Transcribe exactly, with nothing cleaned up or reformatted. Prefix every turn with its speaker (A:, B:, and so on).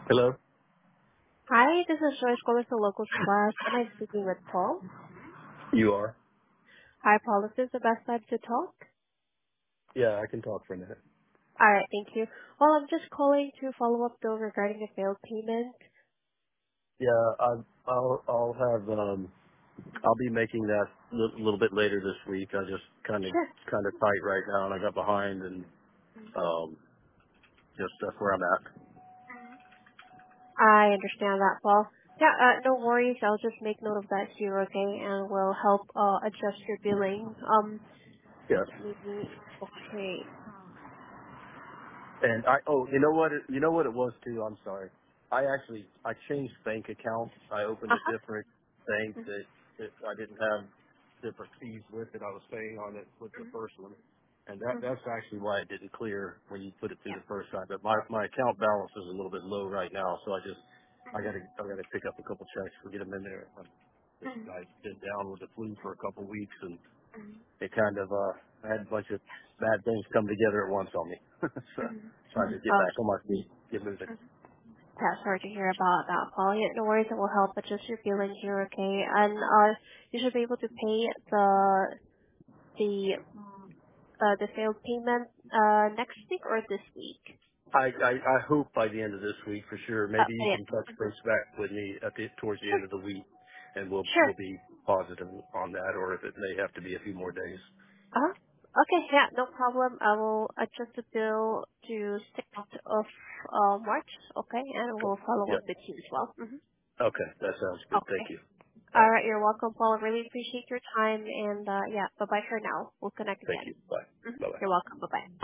A: Hello?
B: Hi, this is Joyce calling from Local Supplies. Am I speaking with Paul?
A: You are?
B: Hi, Paul. Is this the best time to talk?
A: Yeah, I can talk for a minute.
B: All right, thank you. Well, I'm just calling to follow up though regarding the failed payment.
A: Yeah, I, I'll I'll have um I'll be making that a li- little bit later this week. I just kind of
B: Sure.
A: kind of tight right now, and I got behind, and um just that's where I'm at.
B: I understand that, Paul. Yeah, uh, no worries. I'll just make note of that here, okay, and we'll help uh, adjust your billing. Um,
A: Yes.
B: let me. Okay.
A: And I oh you know what it, you know what it was too. I'm sorry. I actually I changed bank accounts. I opened
B: Uh
A: a
B: huh.
A: different bank
B: Mhm.
A: that, that I didn't have different fees with it. I was paying on it with the
B: Mhm.
A: first one, and that
B: Mhm.
A: that's actually why it didn't clear when you put it through
B: Yeah.
A: the first time. But my my account balance is a little bit low right now, so I just I
B: Mhm.
A: got to I got to pick up a couple checks and get them in there. Um, This
B: Mhm.
A: guy's been down with the flu for a couple weeks, and
B: Mhm.
A: it kind of uh I had a bunch of bad things come together at once on me. so
B: Mhm.
A: trying to get
B: Oh,
A: back on my feet, get moving.
B: yeah, sorry to hear about that, Paul. Yeah, no worries, it will help adjust your billing here, okay? And uh, you should be able to pay the the uh, the failed payment uh next week or this week.
A: I, I I hope by the end of this week for sure.
B: Uh,
A: Maybe you
B: yeah.
A: can touch base back with me at the towards the
B: Sure,
A: end of the week, and we'll
B: sure.
A: we'll be positive on that, or if it may have to be a few more days.
B: Uh-huh. Okay, yeah, no problem. I will adjust the bill to sixth of uh, March, okay? And
A: Okay.
B: we'll follow
A: Yeah.
B: up with you as well. Mm-hmm.
A: Okay. That sounds good.
B: Okay.
A: Thank you. All
B: All
A: right.
B: right, you're welcome, Paul. I really appreciate your time, and uh, yeah, bye-bye for now. We'll connect
A: Thank
B: again.
A: you. Bye.
B: Mhm.
A: Bye. Bye.
B: You're welcome. Bye-bye.